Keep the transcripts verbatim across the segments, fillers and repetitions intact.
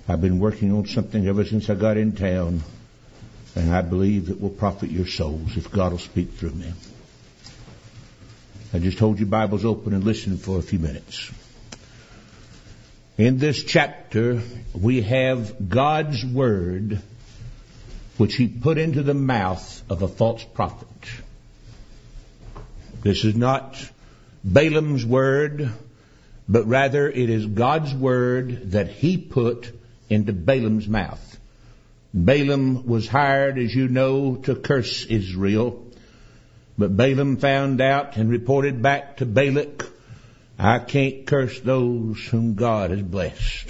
I've been working on something ever since I got in town, and I believe it will profit your souls if God will speak through me. I just hold your Bibles open and listen for a few minutes. In this chapter, we have God's Word, which He put into the mouth of a false prophet. This is not Balaam's word, but rather it is God's Word that He put into Balaam's mouth. Balaam was hired, as you know, to curse Israel. But Balaam found out and reported back to Balak, I can't curse those whom God has blessed.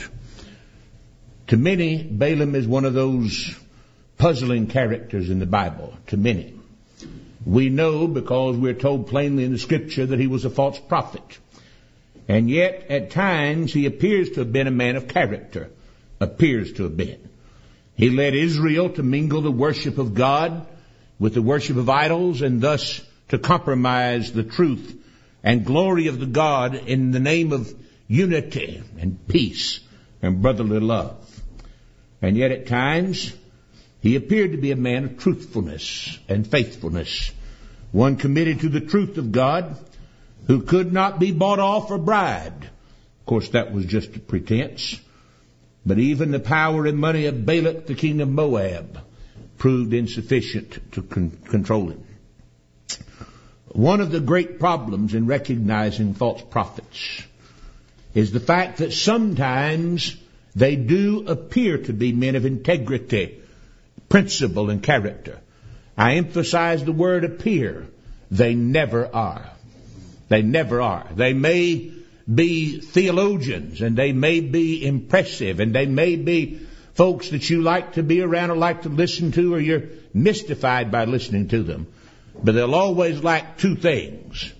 To many, Balaam is one of those puzzling characters in the Bible. To many. We know because we're told plainly in the Scripture that he was a false prophet. And yet, at times, he appears to have been a man of character. Appears to have been. He led Israel to mingle the worship of God with the worship of idols, and thus to compromise the truth and glory of the God in the name of unity and peace and brotherly love. And yet at times, he appeared to be a man of truthfulness and faithfulness, one committed to the truth of God, who could not be bought off or bribed. Of course, that was just a pretense. But even the power and money of Balak, the king of Moab, proved insufficient to con- control him. One of the great problems in recognizing false prophets is the fact that sometimes they do appear to be men of integrity, principle, and character. I emphasize the word appear. They never are. They never are. They may be theologians, and they may be impressive, and they may be folks that you like to be around or like to listen to, or you're mystified by listening to them. But they'll always lack two things: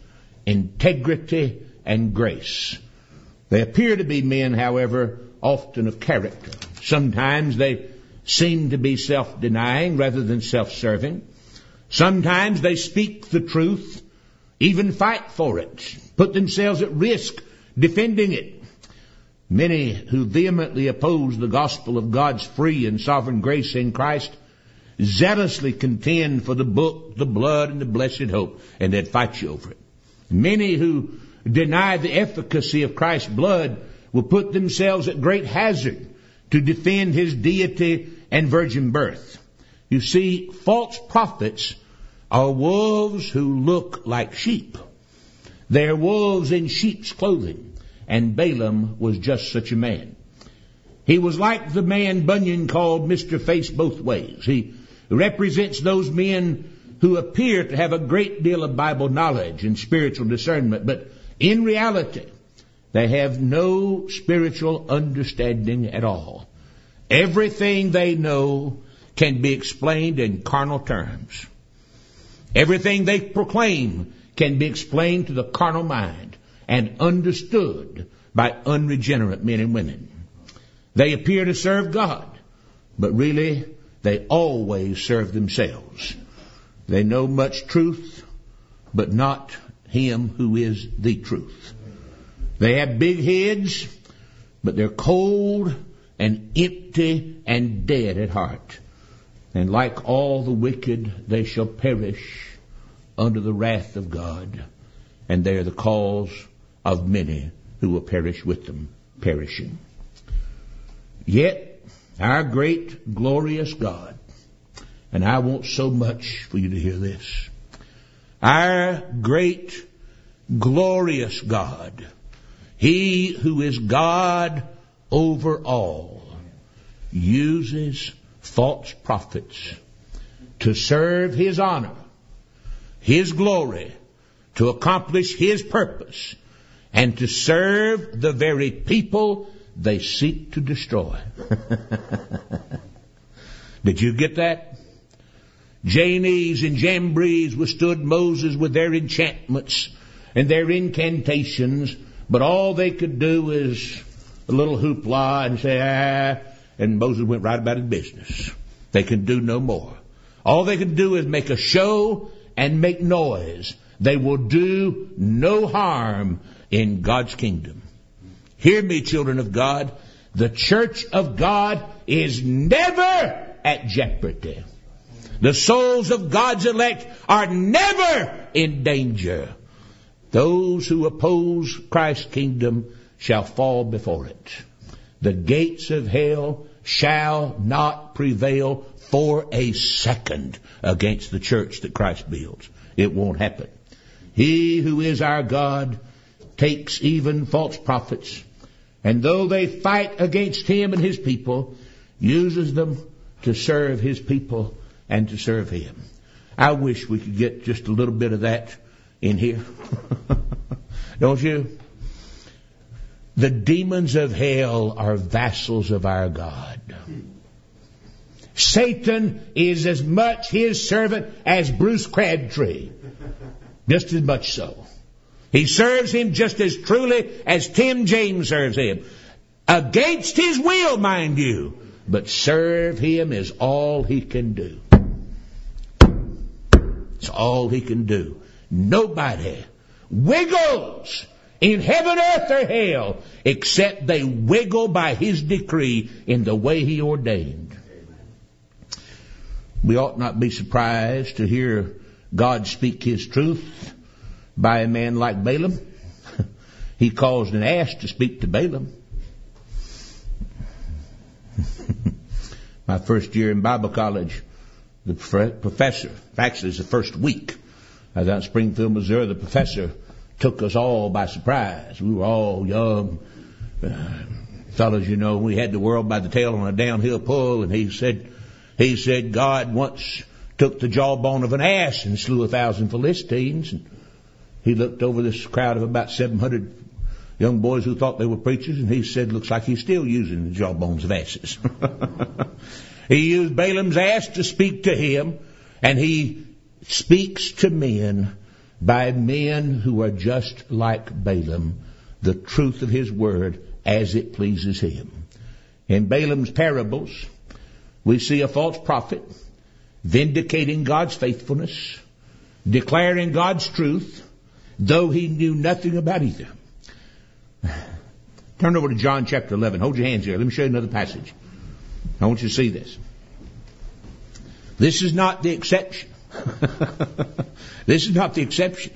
integrity and grace. They appear to be men, however, often of character. Sometimes they seem to be self-denying rather than self-serving. Sometimes they speak the truth, even fight for it, put themselves at risk defending it. Many who vehemently oppose the gospel of God's free and sovereign grace in Christ zealously contend for the book, the blood, and the blessed hope, and they'd fight you over it. Many who deny the efficacy of Christ's blood will put themselves at great hazard to defend His deity and virgin birth. You see, false prophets are wolves who look like sheep. They're wolves in sheep's clothing. And Balaam was just such a man. He was like the man Bunyan called Mister Face Both Ways. He represents those men who appear to have a great deal of Bible knowledge and spiritual discernment, but in reality, they have no spiritual understanding at all. Everything they know can be explained in carnal terms. Everything they proclaim can be explained to the carnal mind and understood by unregenerate men and women. They appear to serve God, but really they always serve themselves. They know much truth, but not Him who is the truth. They have big heads, but they're cold and empty and dead at heart. And like all the wicked, they shall perish under the wrath of God. And they are the cause of many who will perish with them, perishing. Yet, our great, glorious God, and I want so much for you to hear this, our great, glorious God, He who is God over all, uses false prophets to serve His honor, His glory, to accomplish His purpose, and to serve the very people they seek to destroy. Did you get that? Jannes and Jambres withstood Moses with their enchantments and their incantations, but all they could do is a little hoopla and say, ah, and Moses went right about his business. They could do no more. All they could do is make a show and make noise. They will do no harm in God's kingdom. Hear me, children of God. The church of God is never at jeopardy. The souls of God's elect are never in danger. Those who oppose Christ's kingdom shall fall before it. The gates of hell shall not prevail for a second against the church that Christ builds. It won't happen. He who is our God takes even false prophets, and though they fight against him and his people, uses them to serve his people and to serve him. I wish we could get just a little bit of that in here. Don't you? The demons of hell are vassals of our God. Satan is as much his servant as Bruce Crabtree. Just as much so. He serves him just as truly as Tim James serves him. Against his will, mind you. But serve him is all he can do. It's all he can do. Nobody wiggles in heaven, earth, or hell except they wiggle by his decree in the way he ordained. We ought not be surprised to hear God speak his truth by a man like Balaam. He caused an ass to speak to Balaam. My first year in Bible college, the professor, actually it was the first week, I was out in Springfield, Missouri, the professor took us all by surprise. We were all young uh, fellows, you know. We had the world by the tail on a downhill pull, and he said, he said God once took the jawbone of an ass and slew a thousand Philistines. And he looked over this crowd of about seven hundred young boys who thought they were preachers, and he said, looks like he's still using the jawbones of asses. He used Balaam's ass to speak to him, and he speaks to men by men who are just like Balaam, the truth of his word as it pleases him. In Balaam's parables, we see a false prophet vindicating God's faithfulness, declaring God's truth, though he knew nothing about either. Turn over to John chapter eleven. Hold your hands here. Let me show you another passage. I want you to see this. This is not the exception. This is not the exception.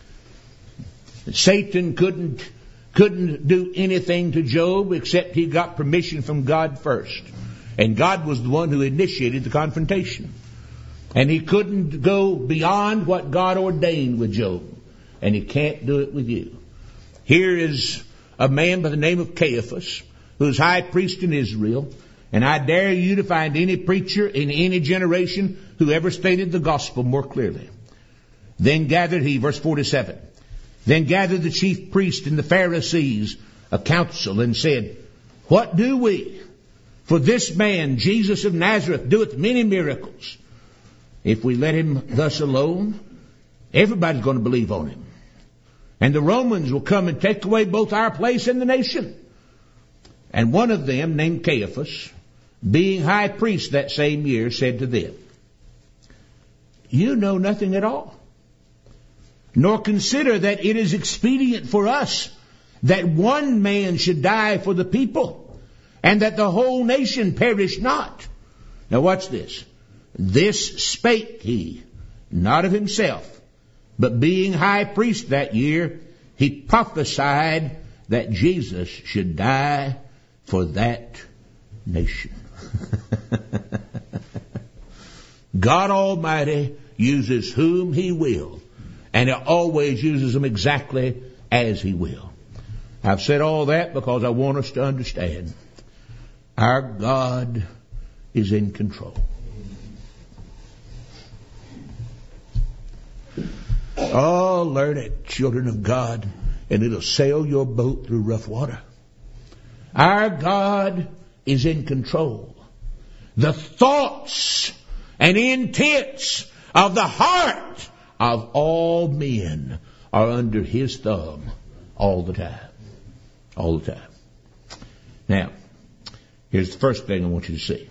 Satan couldn't couldn't do anything to Job except he got permission from God first. And God was the one who initiated the confrontation. And he couldn't go beyond what God ordained with Job. And he can't do it with you. Here is a man by the name of Caiaphas, who's high priest in Israel. And I dare you to find any preacher in any generation who ever stated the gospel more clearly. Then gathered he, verse forty-seven, then gathered the chief priest and the Pharisees a council and said, what do we? For this man, Jesus of Nazareth, doeth many miracles. If we let him thus alone, everybody's going to believe on him. And the Romans will come and take away both our place and the nation. And one of them, named Caiaphas, being high priest that same year, said to them, you know nothing at all, nor consider that it is expedient for us that one man should die for the people, and that the whole nation perish not. Now watch this. This spake he, not of himself, but being high priest that year, he prophesied that Jesus should die for that nation. God Almighty uses whom he will, and he always uses them exactly as he will. I've said all that because I want us to understand our God is in control. Oh, learn it, children of God, and it'll sail your boat through rough water. Our God is in control. The thoughts and intents of the heart of all men are under his thumb all the time. All the time. Now, here's the first thing I want you to see.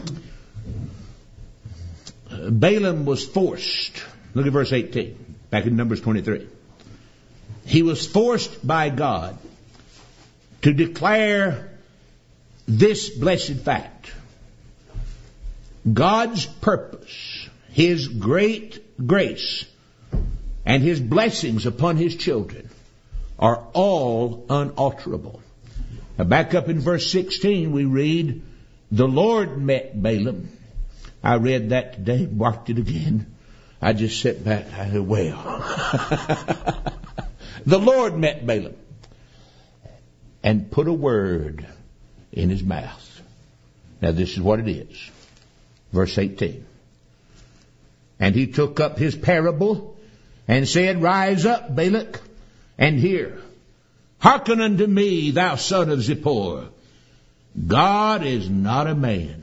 Balaam was forced. Look at verse eighteen, back in Numbers twenty-three. He was forced by God to declare this blessed fact. God's purpose, His great grace, and His blessings upon His children are all unalterable. Now back up in verse sixteen we read, the Lord met Balaam. I read that today, marked it again. I just sat back, I said, well. The Lord met Balaam and put a word in his mouth. Now this is what it is. Verse eighteen. And he took up his parable and said, rise up, Balak, and hear. Hearken unto me, thou son of Zippor. God is not a man.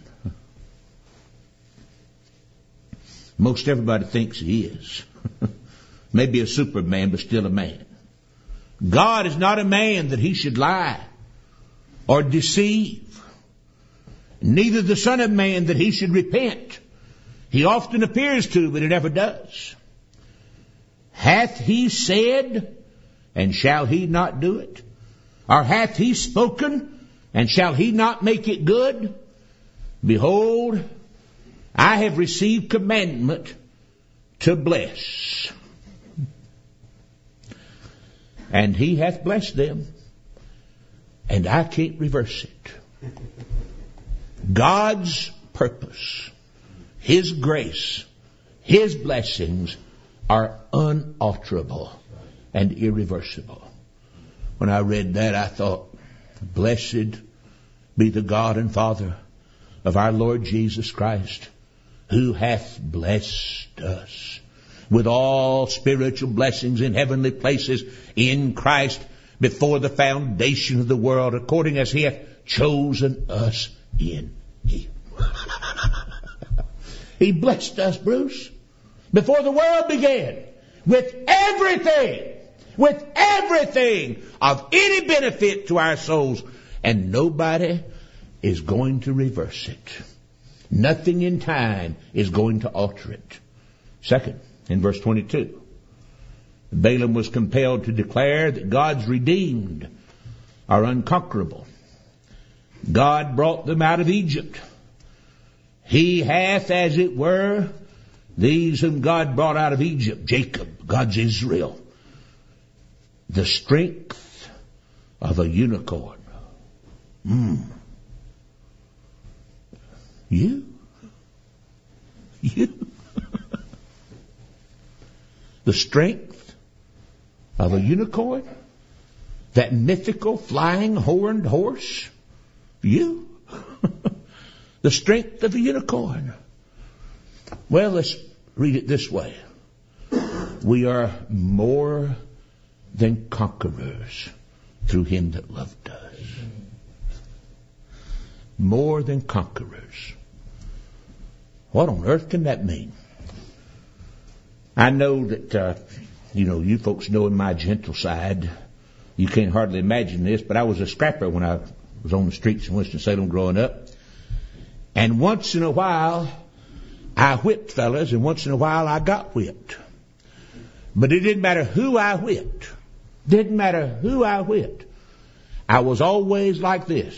Most everybody thinks he is. Maybe a superman, but still a man. God is not a man that he should lie or deceive. Neither the son of man that he should repent. He often appears to, but he never does. Hath he said, and shall he not do it? Or hath he spoken, and shall he not make it good? Behold, I have received commandment to bless. And he hath blessed them, and I can't reverse it. God's purpose, His grace, His blessings are unalterable and irreversible. When I read that, I thought, blessed be the God and Father of our Lord Jesus Christ, who hath blessed us with all spiritual blessings in heavenly places in Christ before the foundation of the world, according as He hath chosen us in Him. He blessed us, Bruce, before the world began, with everything, with everything of any benefit to our souls, and nobody is going to reverse it. Nothing in time is going to alter it. Second, in verse twenty-two, Balaam was compelled to declare that God's redeemed are unconquerable. God brought them out of Egypt. He hath, as it were, these whom God brought out of Egypt, Jacob, God's Israel, the strength of a unicorn. Hmm. You? You? The strength of a unicorn? That mythical flying horned horse? You? The strength of a unicorn. Well, let's read it this way. We are more than conquerors through Him that loved us. More than conquerors. What on earth can that mean? I know that, uh, you know, you folks know in my gentle side, you can't hardly imagine this, but I was a scrapper when I was on the streets in Winston-Salem growing up. And once in a while, I whipped fellas, and once in a while I got whipped. But it didn't matter who I whipped. Didn't matter who I whipped. I was always like this.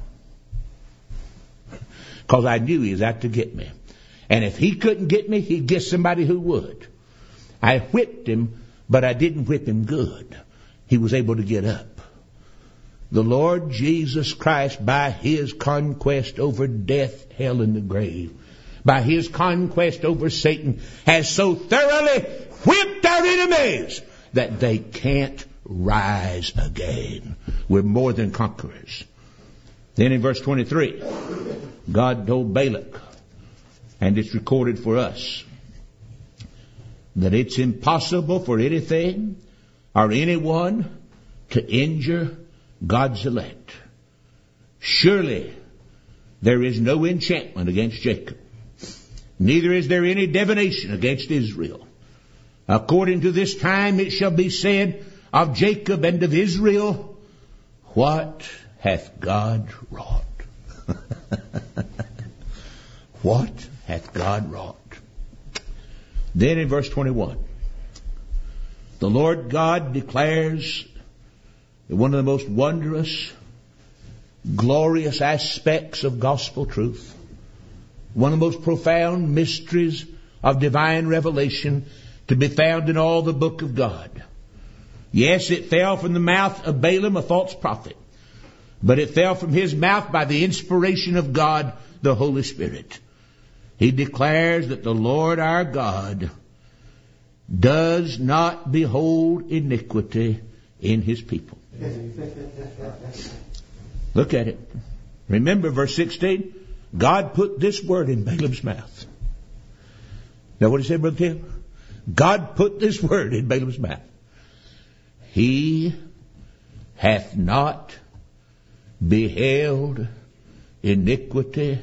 Because I knew he was out to get me. And if he couldn't get me, he'd get somebody who would. I whipped him, but I didn't whip him good. He was able to get up. The Lord Jesus Christ, by His conquest over death, hell, and the grave, by His conquest over Satan, has so thoroughly whipped our enemies that they can't rise again. We're more than conquerors. Then in verse twenty-three, God told Balak, and it's recorded for us, that it's impossible for anything or anyone to injure God's elect. Surely there is no enchantment against Jacob, neither is there any divination against Israel. According to this time it shall be said of Jacob and of Israel, what hath God wrought? What hath God wrought? Then in verse twenty-one, the Lord God declares one of the most wondrous, glorious aspects of gospel truth. One of the most profound mysteries of divine revelation to be found in all the book of God. Yes, it fell from the mouth of Balaam, a false prophet. But it fell from his mouth by the inspiration of God, the Holy Spirit. He declares that the Lord our God does not behold iniquity in His people. Look at it. Remember verse sixteen. God put this word in Balaam's mouth. Now what he said, Brother Tim? God put this word in Balaam's mouth. He hath not beheld iniquity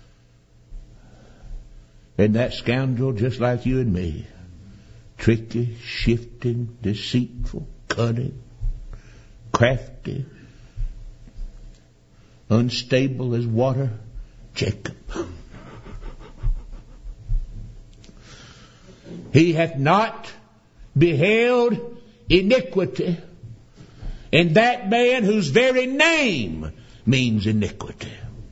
in that scoundrel just like you and me. Tricky, shifting, deceitful, cunning, crafty, unstable as water, Jacob. He hath not beheld iniquity in that man whose very name means iniquity.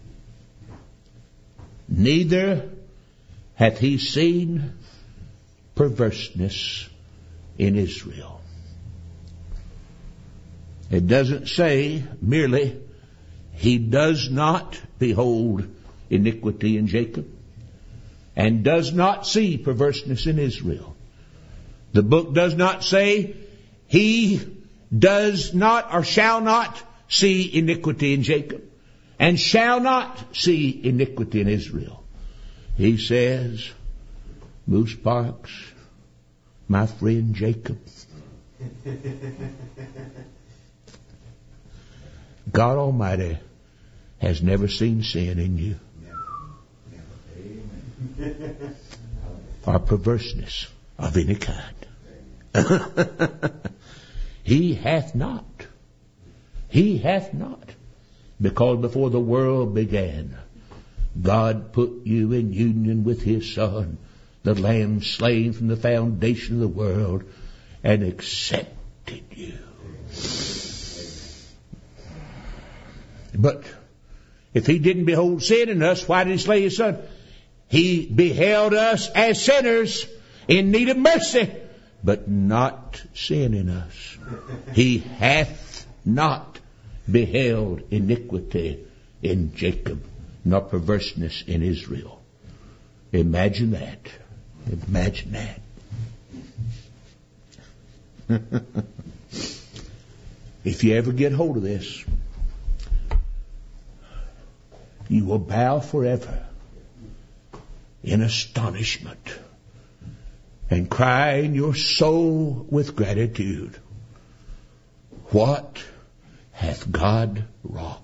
Neither hath he seen perverseness in Israel. It doesn't say merely he does not behold iniquity in Jacob and does not see perverseness in Israel. The book does not say he does not or shall not see iniquity in Jacob and shall not see iniquity in Israel. He says, Moose Parks, my friend Jacob, God Almighty has never seen sin in you or perverseness of any kind. He hath not. He hath not. Because before the world began, God put you in union with His Son, the Lamb slain from the foundation of the world, and accepted you. But if He didn't behold sin in us, why did He slay His Son? He beheld us as sinners in need of mercy, but not sin in us. He hath not beheld iniquity in Jacob, nor perverseness in Israel. Imagine that. Imagine that. If you ever get hold of this, you will bow forever in astonishment and cry in your soul with gratitude, what hath God wrought?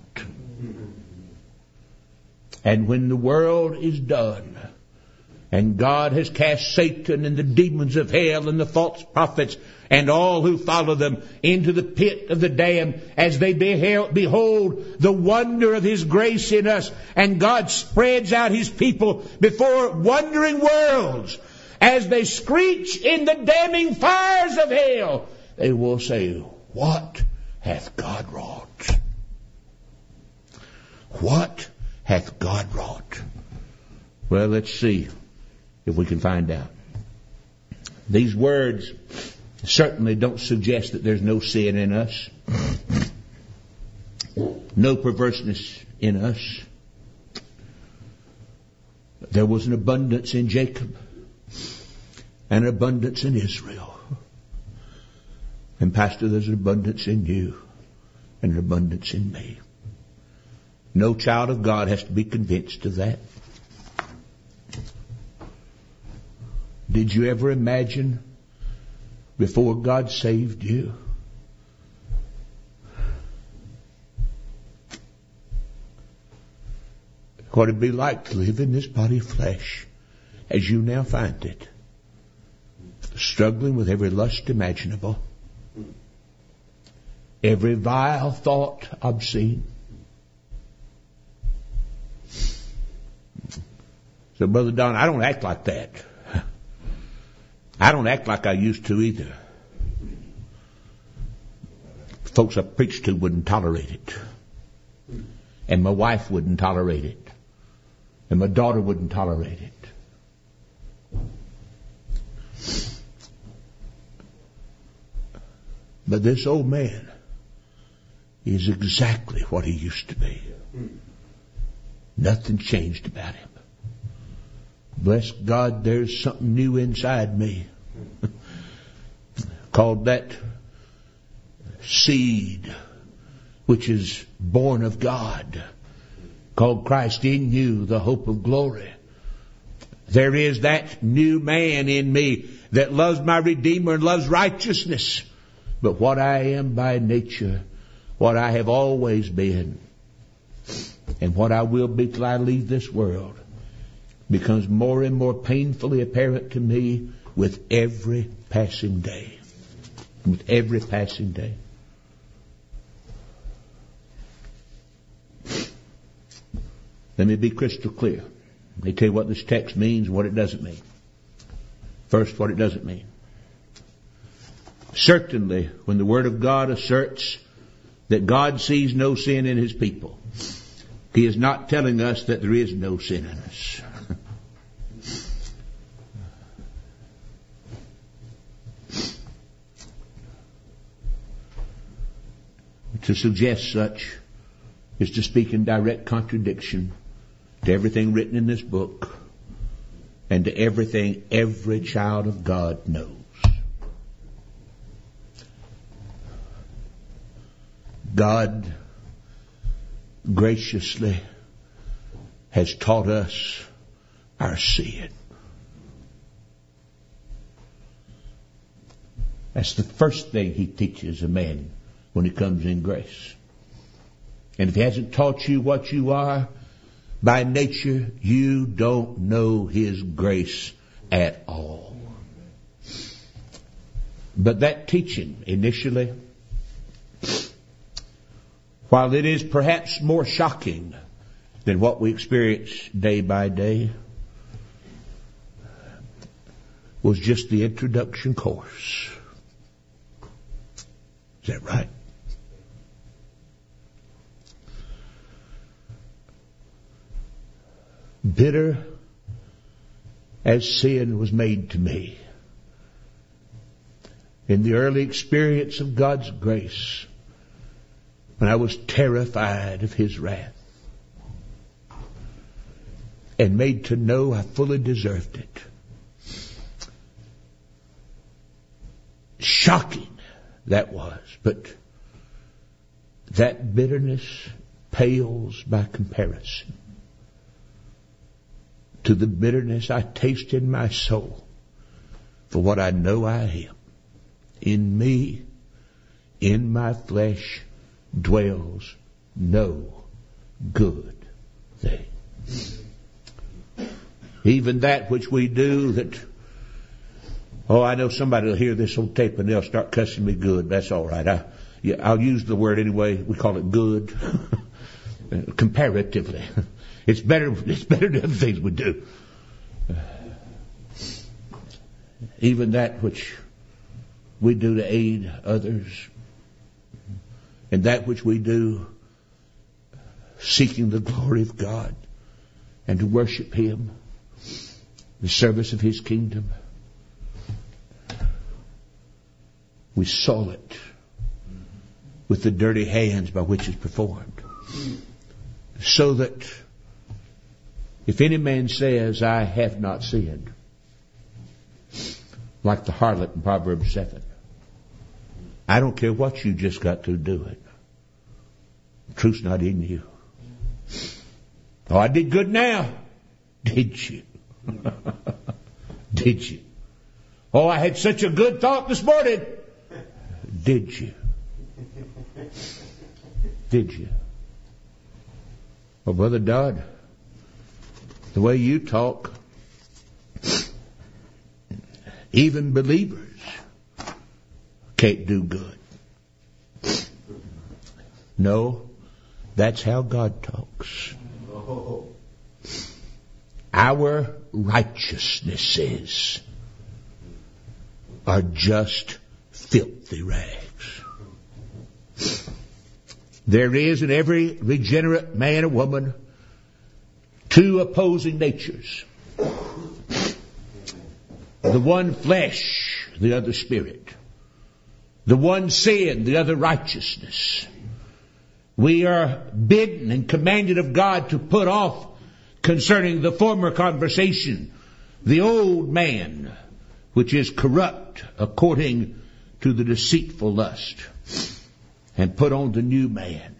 And when the world is done, and God has cast Satan and the demons of hell and the false prophets and all who follow them into the pit of the damned, as they beheld, behold the wonder of His grace in us, and God spreads out His people before wondering worlds, as they screech in the damning fires of hell, they will say, what hath God wrought? What hath God wrought? Well, let's see if we can find out. These words certainly don't suggest that there's no sin in us, no perverseness in us. There was an abundance in Jacob and an abundance in Israel. And Pastor, there's an abundance in you and an abundance in me. No child of God has to be convinced of that. Did you ever imagine before God saved you what it'd be like to live in this body of flesh as you now find it, struggling with every lust imaginable, every vile thought obscene? So, Brother Don, I don't act like that. I don't act like I used to either. Folks I preached to wouldn't tolerate it. And my wife wouldn't tolerate it. And my daughter wouldn't tolerate it. But this old man is exactly what he used to be. Nothing changed about him. Bless God, there's something new inside me. Called that seed which is born of God. Called Christ in you, the hope of glory. There is that new man in me that loves my Redeemer and loves righteousness. But what I am by nature, what I have always been, and what I will be till I leave this world, becomes more and more painfully apparent to me with every passing day. With every passing day. Let me be crystal clear. Let me tell you what this text means and what it doesn't mean. First, what it doesn't mean. Certainly, when the Word of God asserts that God sees no sin in His people, He is not telling us that there is no sin in us. To suggest such is to speak in direct contradiction to everything written in this book and to everything every child of God knows. God graciously has taught us our sin. That's the first thing He teaches a man when he comes in grace. And if He hasn't taught you what you are, by nature, you don't know His grace at all. But that teaching initially, while it is perhaps more shocking than what we experience day by day, was just the introduction course. Is that right? Bitter as sin was made to me, in the early experience of God's grace, when I was terrified of His wrath and made to know I fully deserved it. Shocking that was, but that bitterness pales by comparison to the bitterness I taste in my soul for what I know I am. In me, in my flesh, dwells no good thing. Even that which we do that, oh, I know somebody will hear this old tape and they'll start cussing me good. That's all right. I, yeah, I'll use the word anyway. We call it good. Comparatively. It's better, it's better than other things we do. Even that which we do to aid others, and that which we do seeking the glory of God and to worship Him, the service of His kingdom, we soil it with the dirty hands by which it's performed. So that if any man says, I have not sinned, like the harlot in Proverbs seven, I don't care what you just got to do it. The truth's not in you. Oh, I did good now. Did you? Did you? Oh, I had such a good thought this morning. Did you? Did you? Well, Brother Dodd, the way you talk, even believers can't do good. No, that's how God talks. Our righteousnesses are just filthy rags. There is in every regenerate man or woman two opposing natures. The one flesh, the other spirit. The one sin, the other righteousness. We are bidden and commanded of God to put off concerning the former conversation the old man, which is corrupt according to the deceitful lust, and put on the new man,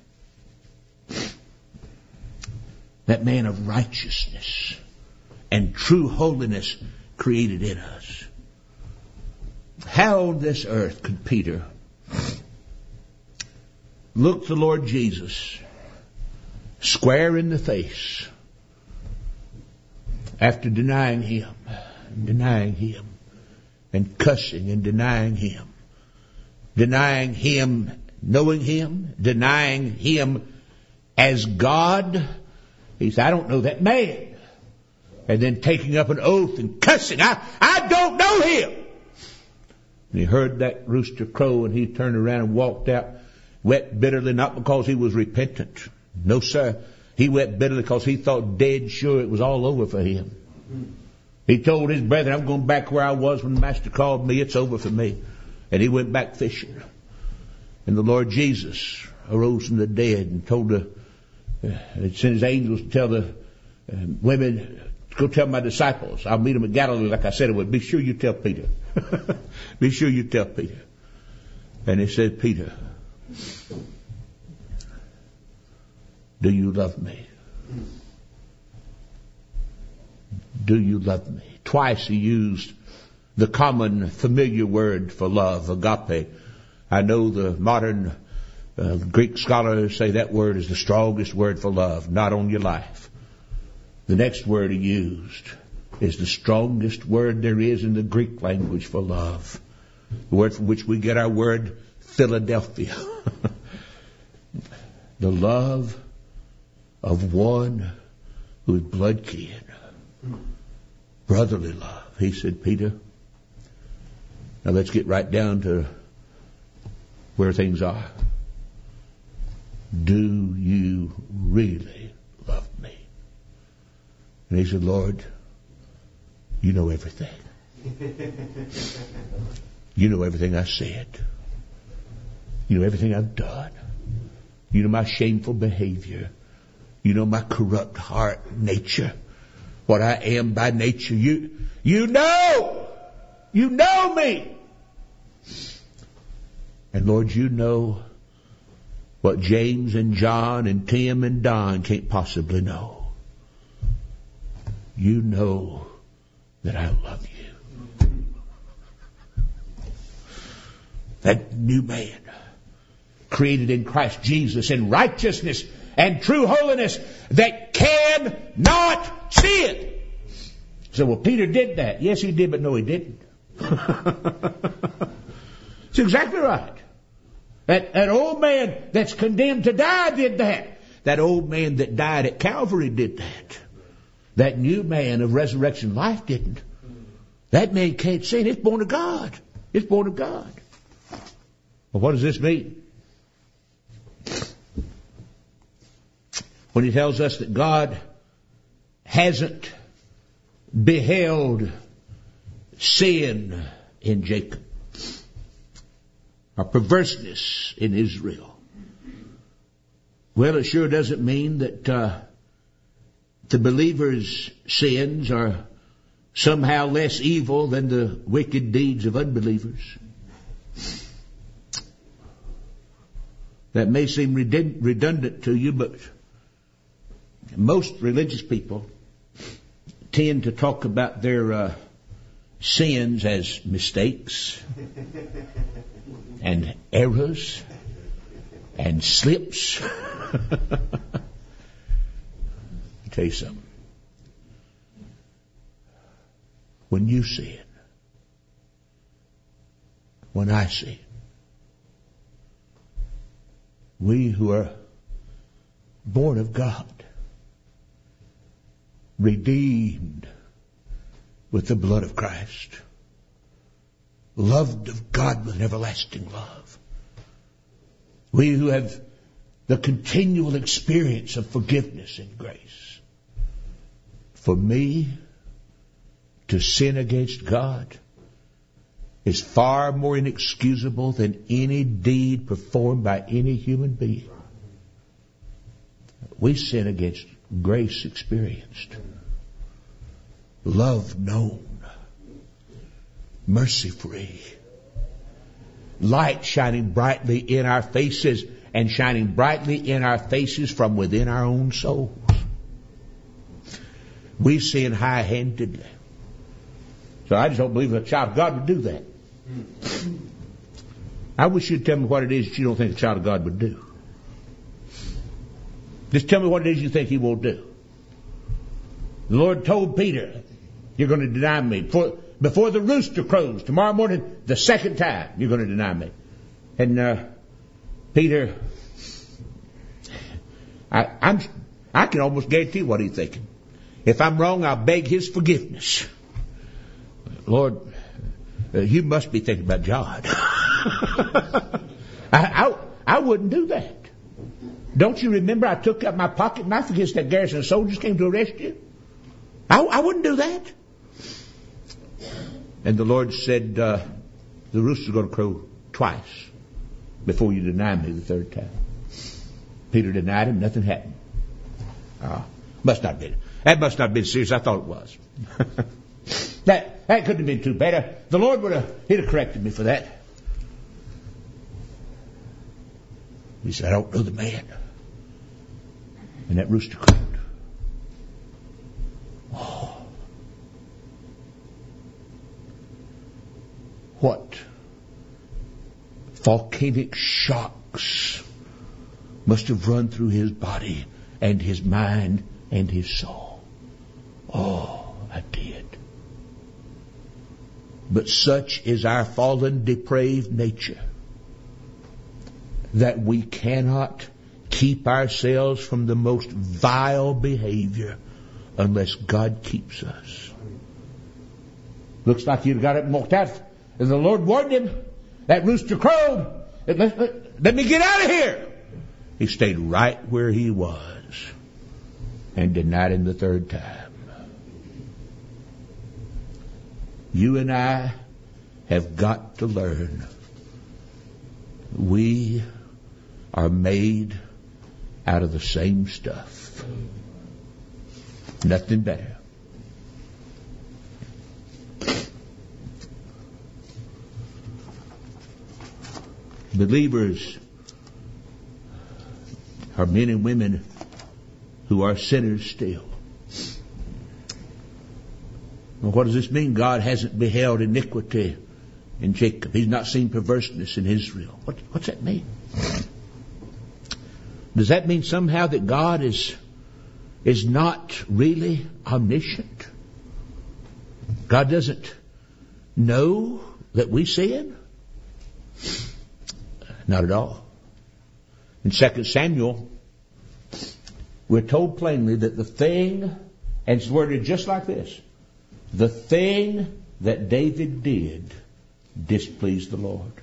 that man of righteousness and true holiness created in us. How on this earth could Peter look the Lord Jesus square in the face after denying him, denying him, and cussing and denying him, denying him, knowing him, denying him as God? He said, I don't know that man. And then taking up an oath and cussing, I, I don't know him. And he heard that rooster crow, and he turned around and walked out, wept bitterly, not because he was repentant. No, sir. He wept bitterly because he thought dead sure it was all over for him. He told his brethren, I'm going back where I was when the master called me. It's over for me. And he went back fishing. And the Lord Jesus arose from the dead and told the, uh, sent his angels to tell the uh, women, go tell my disciples, I'll meet them in Galilee like I said it would. Be sure you tell Peter. Be sure you tell Peter. And he said, Peter, do you love me? Do you love me? Twice he used the common familiar word for love, agape. I know the modern uh, Greek scholars say that word is the strongest word for love, not on your life. The next word he used is the strongest word there is in the Greek language for love. The word from which we get our word Philadelphia. The love of one who is blood kin. Brotherly love. He said, Peter, now let's get right down to where things are. Do you really love me? And he said, Lord, you know everything. You know everything I said. You know everything I've done. You know my shameful behavior. You know my corrupt heart nature. What I am by nature. You, you know. You know me. And Lord, you know what James and John and Tim and Don can't possibly know. You know that I love you. That new man, created in Christ Jesus in righteousness and true holiness that cannot sin. So, well, Peter did that. Yes, he did, but no, he didn't. It's exactly right. That, that old man that's condemned to die did that. That old man that died at Calvary did that. That new man of resurrection life didn't. That man can't sin. It's born of God. It's born of God. Well, what does this mean? When he tells us that God hasn't beheld sin in Jacob, or perverseness in Israel. Well, it sure doesn't mean that uh, the believer's sins are somehow less evil than the wicked deeds of unbelievers. That may seem redundant to you, but most religious people tend to talk about their uh, sins as mistakes and errors and slips. I'll tell you something. When you sin, when I sin, we who are born of God, redeemed with the blood of Christ, loved of God with an everlasting love, we who have the continual experience of forgiveness and grace. For me, to sin against God is far more inexcusable than any deed performed by any human being. We sin against grace experienced, love known, mercy free, light shining brightly in our faces, and shining brightly in our faces from within our own souls. We sin high-handedly. So I just don't believe a child of God would do that. I wish you'd tell me what it is that you don't think a child of God would do. Just tell me what it is you think he won't do. The Lord told Peter, you're going to deny me. Before, before the rooster crows tomorrow morning, the second time, you're going to deny me. And uh, Peter, I, I'm, I can almost guarantee what he's thinking. If I'm wrong, I'll beg his forgiveness. Lord, uh, you must be thinking about God. I, I, I wouldn't do that. Don't you remember I took out my pocket knife against that garrison of soldiers came to arrest you? I, I wouldn't do that. And the Lord said, uh, the rooster's going to crow twice before you deny me the third time. Peter denied him. Nothing happened. Uh, must not be. That must not have been serious. I thought it was. that that couldn't have been too bad. The Lord would have, he'd have corrected me for that. He said, I don't know the man. And that rooster crowed. Oh. What volcanic shocks must have run through his body and his mind and his soul. Oh, I did. But such is our fallen, depraved nature that we cannot keep ourselves from the most vile behavior unless God keeps us. Looks like you'd got up and walked out, and the Lord warned him. That rooster crowed. Let, let, let me get out of here. He stayed right where he was and denied him the third time. You and I have got to learn. We are made out of the same stuff. Nothing better. Believers are men and women who are sinners still. Well, what does this mean? God hasn't beheld iniquity in Jacob. He's not seen perverseness in Israel. What, what's that mean? Does that mean somehow that God is is not really omniscient? God doesn't know that we sin? Not at all. In Second Samuel, we're told plainly that the thing, and it's worded just like this, the thing that David did displeased the Lord.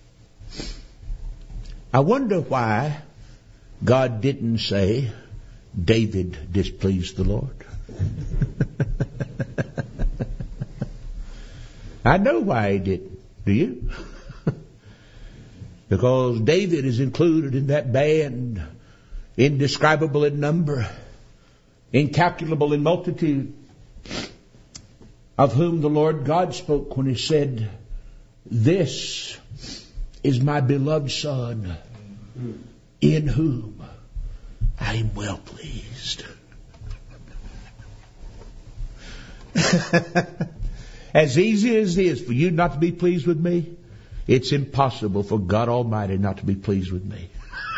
I wonder why God didn't say David displeased the Lord. I know why he didn't. Do you? Because David is included in that band, indescribable in number, incalculable in multitude, of whom the Lord God spoke when he said, this is my beloved Son, in whom I am well pleased. As easy as it is for you not to be pleased with me, it's impossible for God Almighty not to be pleased with me.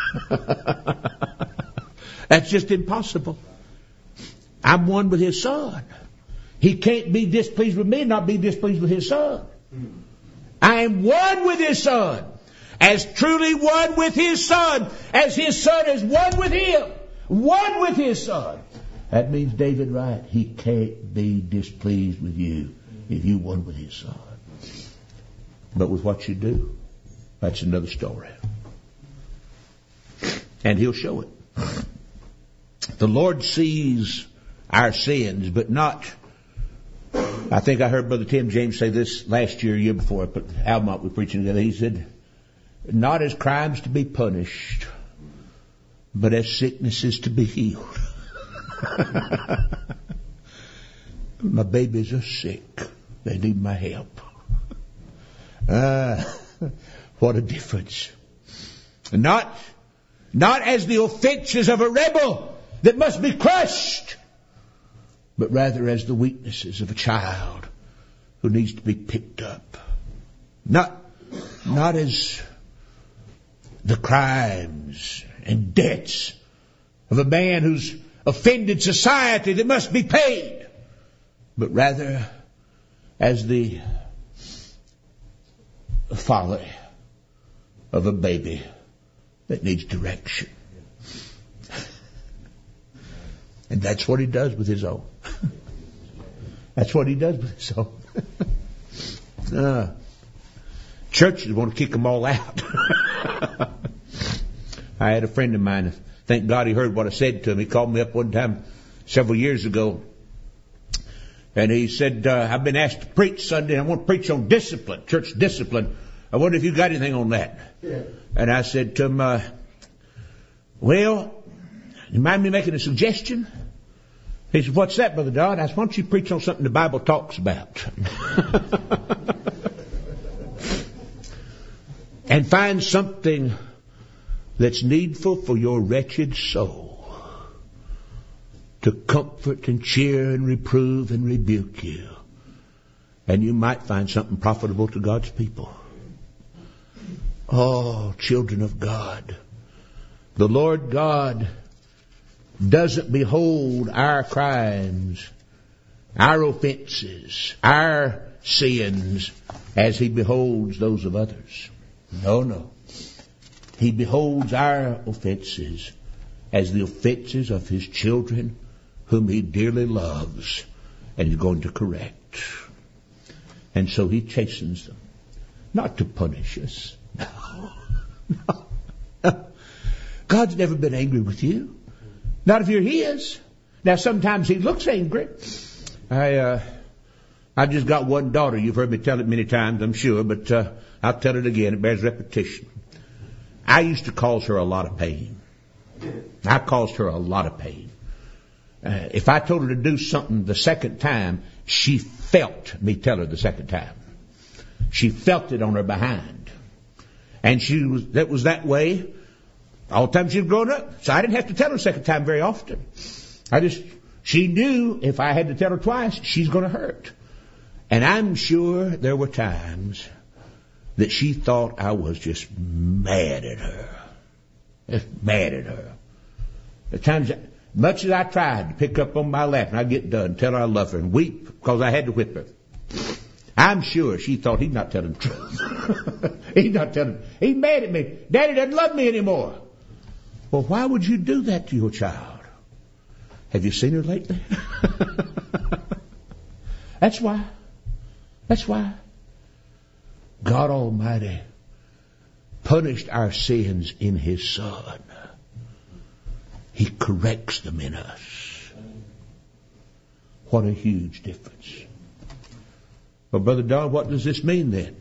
That's just impossible. I'm one with His Son. He can't be displeased with me and not be displeased with His Son. I am one with His Son. As truly one with His Son as His Son is one with Him. One with His Son. That means, David, right, He can't be displeased with you if you one with His Son. But with what you do, that's another story. and He'll show it. The Lord sees our sins, but not... I think I heard Brother Tim James say this last year, year before, but Almont was preaching together. He said, not as crimes to be punished, but as sicknesses to be healed. My babies are sick. They need my help. Ah, what a difference. Not, not as the offenses of a rebel that must be crushed, but rather as the weaknesses of a child who needs to be picked up. Not, not as the crimes and debts of a man who's offended society that must be paid, but rather as the folly of a baby that needs direction. And that's what He does with His own. That's what He does with His own. uh, churches want to kick them all out. I had a friend of mine, thank God he heard what I said to him. He called me up one time several years ago, and he said, uh, I've been asked to preach Sunday, and I want to preach on discipline, church discipline. I wonder if you got anything on that. Yeah. And I said to him, uh, well, you mind me making a suggestion? He said, what's that, Brother Dodd? I said, why don't you preach on something the Bible talks about? And find something that's needful for your wretched soul to comfort and cheer and reprove and rebuke you. And you might find something profitable to God's people. Oh, children of God, the Lord God doesn't behold our crimes, our offenses, our sins as He beholds those of others. No, no. He beholds our offenses as the offenses of His children whom He dearly loves and is going to correct. And so He chastens them, not to punish us. No. No. No. God's never been angry with you. Not if you're His. Now, sometimes He looks angry. I, uh, I just got one daughter. You've heard me tell it many times, I'm sure, but uh, I'll tell it again. It bears repetition. I used to cause her a lot of pain. I caused her a lot of pain. Uh, if I told her to do something the second time, she felt me tell her the second time. She felt it on her behind. And she was, that was that way all the time she was growing up. So I didn't have to tell her the second time very often. I just, she knew if I had to tell her twice, she's going to hurt. And I'm sure there were times that she thought I was just mad at her. Just mad at her. The times, much as I tried to pick up on my lap and I'd get done, tell her I love her and weep because I had to whip her. I'm sure she thought he's not telling the truth. He's not telling, he's mad at me. Daddy doesn't love me anymore. Well, why would you do that to your child? Have you seen her lately? That's why. That's why. God Almighty punished our sins in His Son. He corrects them in us. What a huge difference. Well, Brother Don, what does this mean then?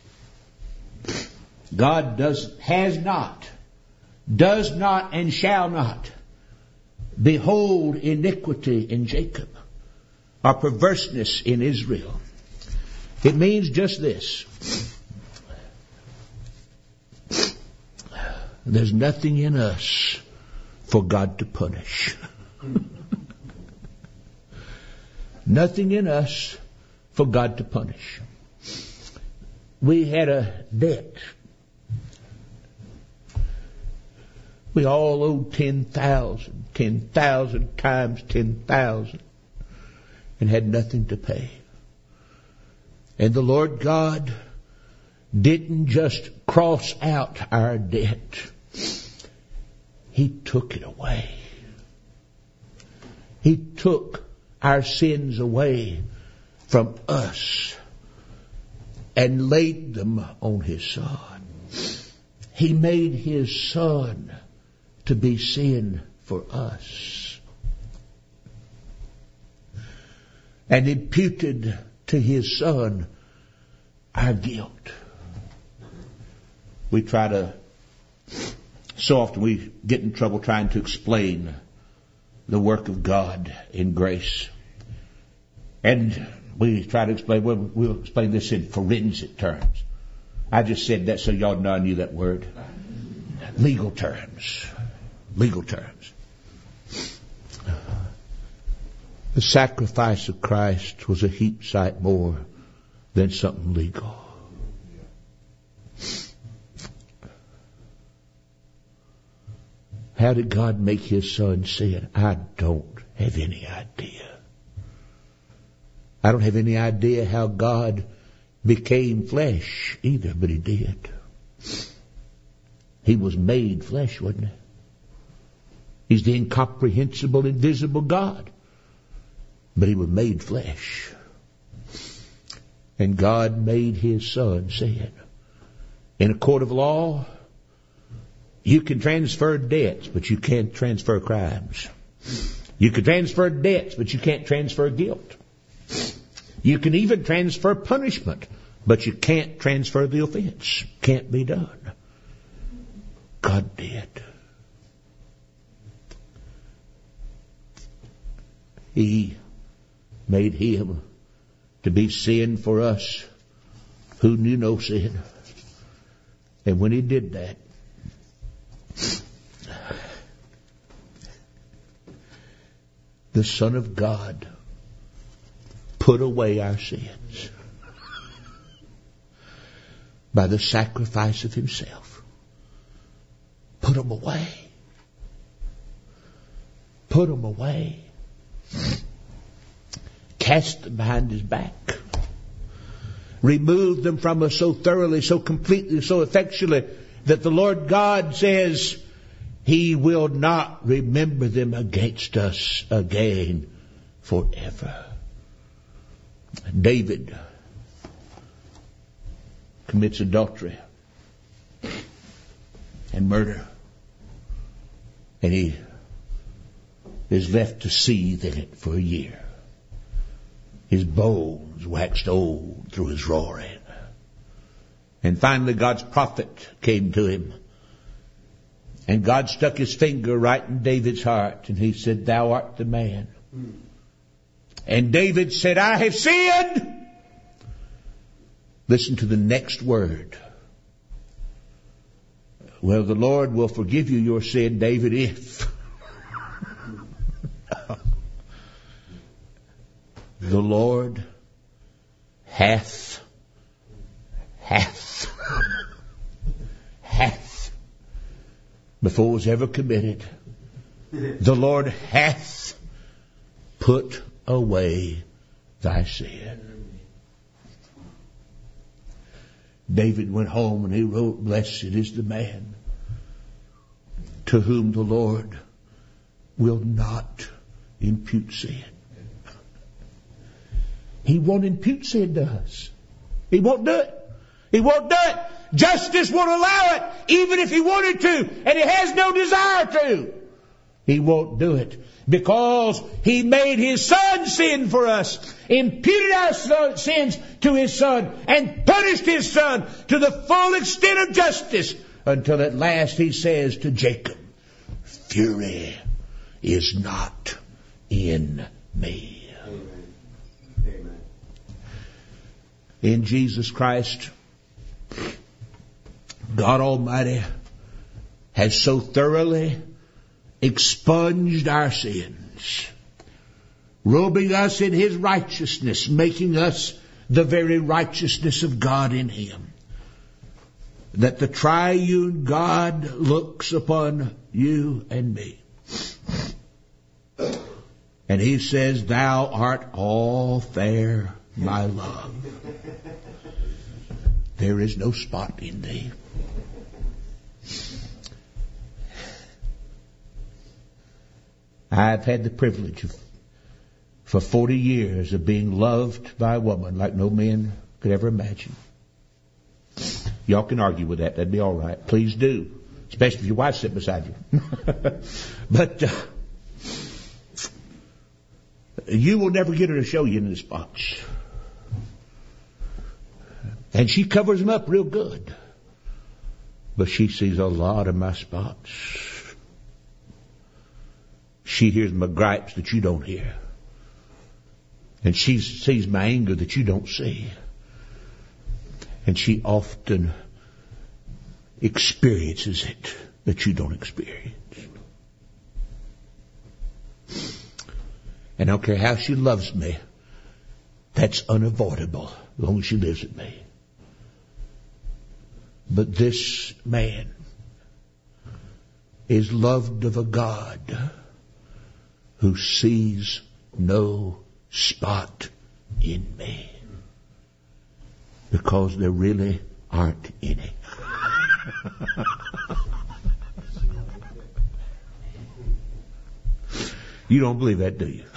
God does, has not, does not, and shall not behold iniquity in Jacob or perverseness in Israel. It means just this. There's nothing in us for God to punish. Nothing in us for God to punish. We had a debt. We all owed ten thousand, ten thousand times ten thousand, and had nothing to pay. And the Lord God didn't just cross out our debt. He took it away. He took our sins away from us and laid them on His Son. He made His Son to be sin for us, and imputed to His Son our guilt. We try to, so often we get in trouble trying to explain the work of God in grace. And we try to explain, well, we'll explain this in forensic terms. I just said that so y'all know I knew that word. Legal terms. Legal terms. The sacrifice of Christ was a heap sight more than something legal. How did God make His Son sin? I don't have any idea. I don't have any idea how God became flesh either, but He did. He was made flesh, wasn't He? He's the incomprehensible, invisible God. But He was made flesh. And God made His Son sin. In a court of law, you can transfer debts, but you can't transfer crimes. You can transfer debts, but you can't transfer guilt. You can even transfer punishment, but you can't transfer the offense. Can't be done. God did. He made Him to be sin for us who knew no sin. And when He did that, the Son of God put away our sins by the sacrifice of Himself. Put them away. Put them away. Cast them behind His back. Removed them from us so thoroughly, so completely, so effectually that the Lord God says He will not remember them against us again forever. David commits adultery and murder, and he is left to seethe in it for a year. His bones waxed old through his roaring. And finally God's prophet came to him, and God stuck His finger right in David's heart, and He said, "Thou art the man." Mm. And David said, "I have sinned." Listen to the next word. Well, the Lord will forgive you your sin, David, if the Lord hath, hath, hath, before it was ever committed, the Lord hath put away thy sin. David went home and he wrote, "Blessed is the man to whom the Lord will not impute sin." He won't impute sin to us. He won't do it. He won't do it. Justice won't allow it, even if He wanted to, and He has no desire to. He won't do it because He made His Son sin for us, imputed our sins to His Son, and punished His Son to the full extent of justice, until at last He says to Jacob, "Fury is not in me." Amen. In Jesus Christ, God Almighty has so thoroughly expunged our sins, robing us in His righteousness, making us the very righteousness of God in Him, that the triune God looks upon you and me, and He says, "Thou art all fair, my love. There is no spot in thee." I've had the privilege of, for forty years, of being loved by a woman like no man could ever imagine. Y'all can argue with that. That'd be all right. Please do. especially if your wife sits beside you. But uh, you will never get her to show you in the spots. And she covers them up real good. But she sees a lot of my spots. She hears my gripes that you don't hear. And she sees my anger that you don't see. And she often experiences it that you don't experience. And I don't care how she loves me, that's unavoidable as long as she lives with me. But this man is loved of a God who sees no spot in me, because there really aren't any. You don't believe that, do you?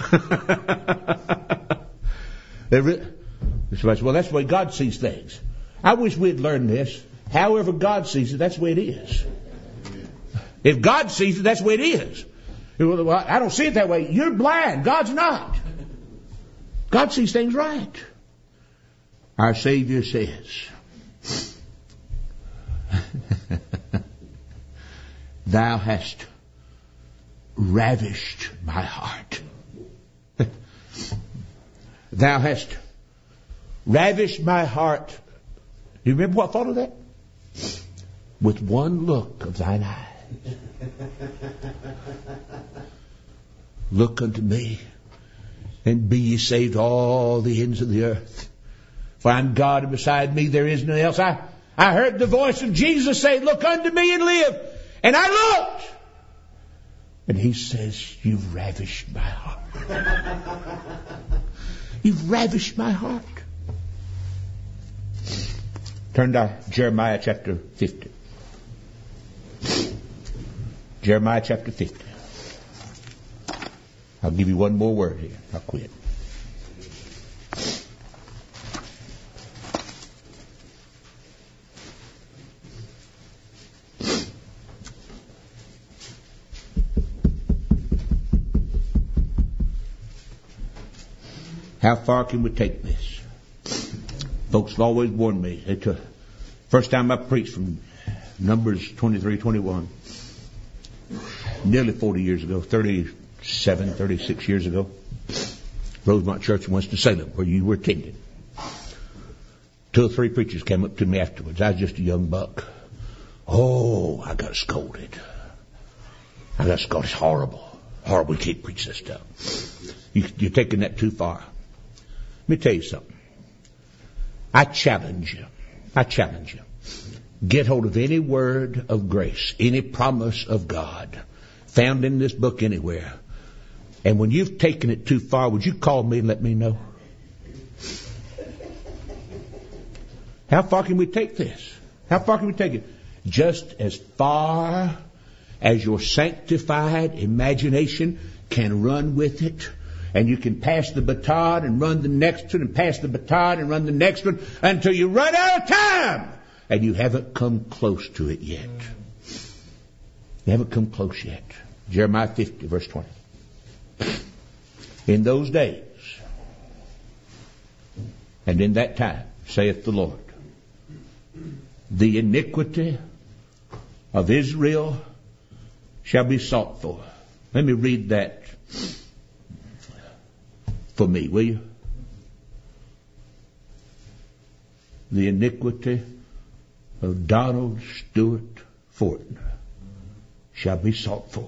Re- well, that's the way God sees things. I wish we'd learn this. However God sees it, that's the way it is. If God sees it, that's the way it is. Well, I don't see it that way. You're blind. God's not. God sees things right. Our Savior says, Thou hast ravished my heart. Thou hast ravished my heart. Do you remember what followed that? With one look of thine eyes. Look unto me, and be ye saved all the ends of the earth. For I am God, and beside me there is none else. I, I heard the voice of Jesus say, Look unto me and live. And I looked. And he says, You've ravished my heart. You've ravished my heart. Turn to Jeremiah chapter fifty. Jeremiah chapter fifty. I'll give you one more word here. I'll quit. How far can we take this? Folks have always warned me. It's the first time I preached from Numbers twenty-three, twenty-one. Nearly forty years ago, thirty-seven, thirty-six years ago. Rosemont Church in Winston-Salem, where you were attending. Two or three preachers came up to me afterwards. I was just a young buck. Oh, I got scolded. I got scolded. It's horrible. Horrible. We can't preach this stuff. You, you're taking that too far. Let me tell you something. I challenge you. I challenge you. Get hold of any word of grace, any promise of God found in this book anywhere. And when you've taken it too far, would you call me and let me know? How far can we take this? How far can we take it? Just as far as your sanctified imagination can run with it. And you can pass the baton and run the next one and pass the baton and run the next one until you run out of time. And you haven't come close to it yet. You haven't come close yet. Jeremiah fifty, verse twenty. In those days, and in that time, saith the Lord, the iniquity of Israel shall be sought for. Let me read that for me, will you? The iniquity of Donald Stewart Fortner shall be sought for.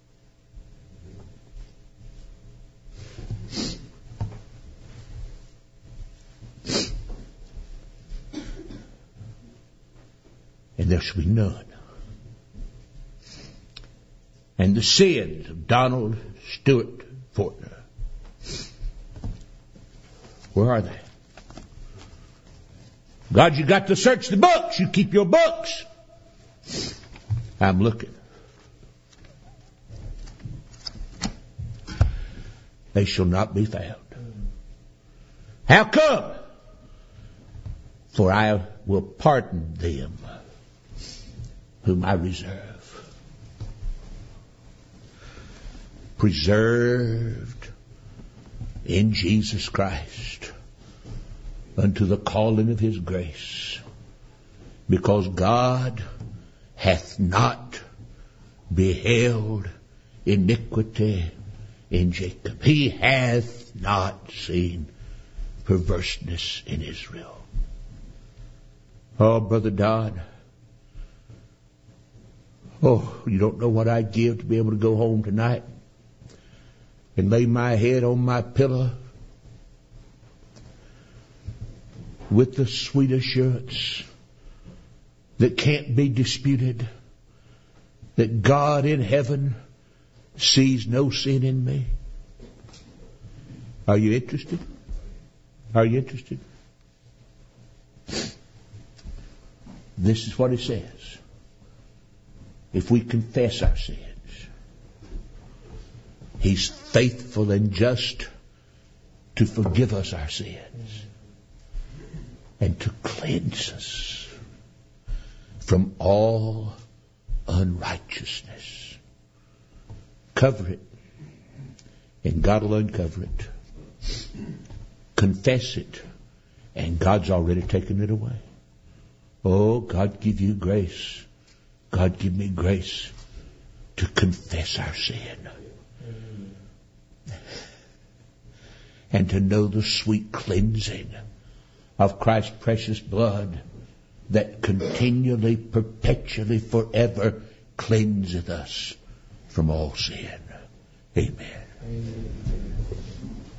And there shall be none. And the sins of Donald Stewart Fortner, where are they? God, you got to search the books. You keep your books. I'm looking. They shall not be found. How come? For I will pardon them whom I reserve. Preserved in Jesus Christ unto the calling of His grace, because God hath not beheld iniquity in Jacob. He hath not seen perverseness in Israel. Oh, Brother Dodd, oh, you don't know what I'd give to be able to go home tonight and lay my head on my pillow with the sweet assurance that can't be disputed, that God in heaven sees no sin in me. Are you interested? Are you interested? This is what it says. If we confess our sins, He's faithful and just to forgive us our sins and to cleanse us from all unrighteousness. Cover it, and God will uncover it. Confess it, and God's already taken it away. Oh, God give you grace. God give me grace to confess our sin and to know the sweet cleansing of Christ's precious blood that continually, perpetually, forever cleanseth us from all sin. Amen. Amen.